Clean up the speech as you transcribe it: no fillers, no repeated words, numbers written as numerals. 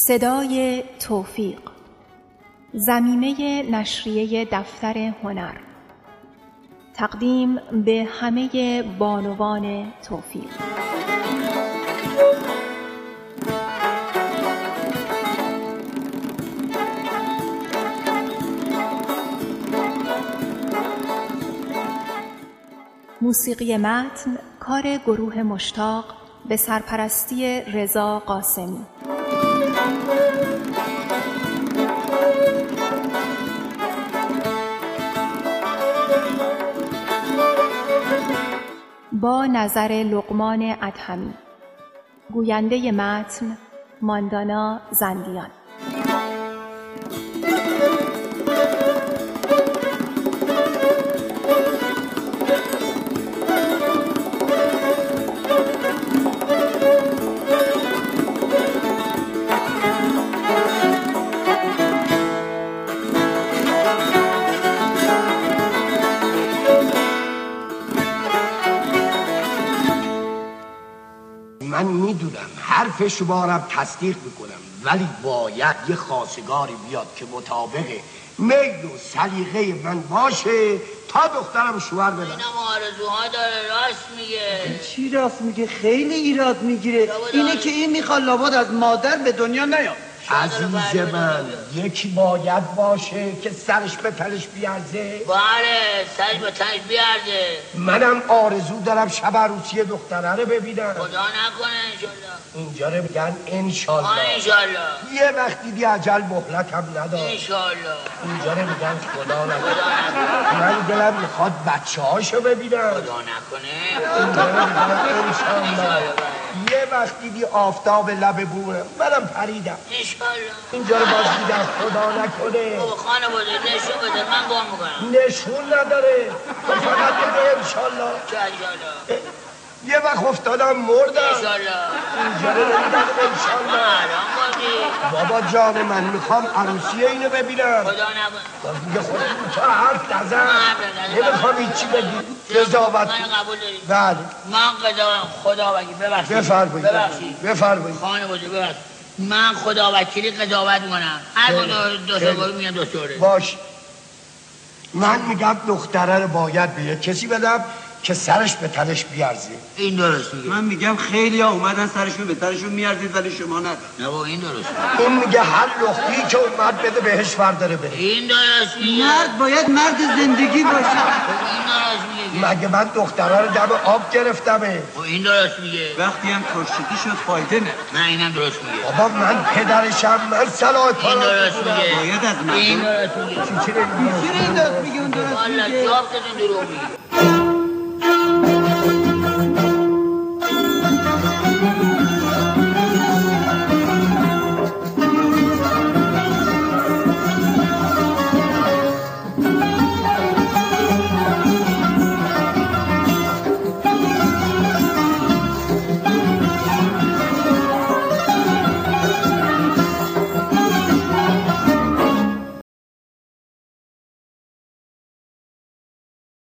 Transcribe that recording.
صدای توفیق، ضمیمه نشریه دفتر هنر. تقدیم به همه بانوان توفیق. موسیقی متن کار گروه مشتاق به سرپرستی رضا قاسمی. با نظر لقمان ادهمی. گوینده متن ماندانا زندیان. من میدونم حرف شما را تصدیق میکنم، ولی باید یه خواستگاری بیاد که مطابق میل و سلیقه من باشه تا دخترم شوهر بدم. اینم آرزوها داره، راست میگه. چی راست میگه؟ خیلی ایراد میگیره. اینه که این میخواد لابد از مادر به دنیا نیاد. عزیز من، یکی باید باشه که سرش به تنش بیارزه. بله، سرش به تنش بیارزه. منم آرزو دارم شب عروسی دختره رو ببینم. خدا نکنه انشالله. اینجا رو میگن انشالله. انشالله. یه وقتی دی عجل مهلت هم ندار. انشالله. اینجا رو میگن خدا نکنه. من دلم میخواد بچه هاشو ببینم. خدا نکنه. اینجا رو میگن انشالله. یه وقتی دی آفتاب لب بورم منم پریدم. انشالله. اینجا رو باز دیدم خدا نکنه. خانواده نشون بده، من گم میکنم. نشون نداره، تو فقط بگه انشالله. چه انشالله؟ یه وقت افتادم مردم. انشالله. اینجا رو نمیدم انشالله. بابا جان من میخوام عروسی اینو ببینم. خدا نکنه. دیگه خودت تو حرف نزن. نمیخوام هیچی بگی. قضاوت. من قبول داری؟ بله. من قضاوت خدا وکیل ببخشید. بفرمایید. خانواده ببخشید. من خدا وکیلی قضاوت میکنم. هر دو سه میگم دکتره. باش. من میگم دختره رو باید به یک کسی بدم که سرش به تنش بیارزه. این درست میگه. من میگم خیلی ها اومدن سرشون به تنشون میارزید ولی شما ندید. نه با این درست میگه. این میگه هر لختی که اومد بده بهش ورداره بره. این درست میگه. مرد باید مرد زندگی باشه. این درست میگه. مگه من دختره رو دم آب گرفتمه. این درست میگه. وقتی هم کشتی شد فایده نه. نه اینم درست میگه. بابا من پدرشم، من صلاح کارم. این درست میگه. باید از مردم. این درست میگه. چی این درست میگه اون درست والا میگه. جاب دادن دروغ میگه.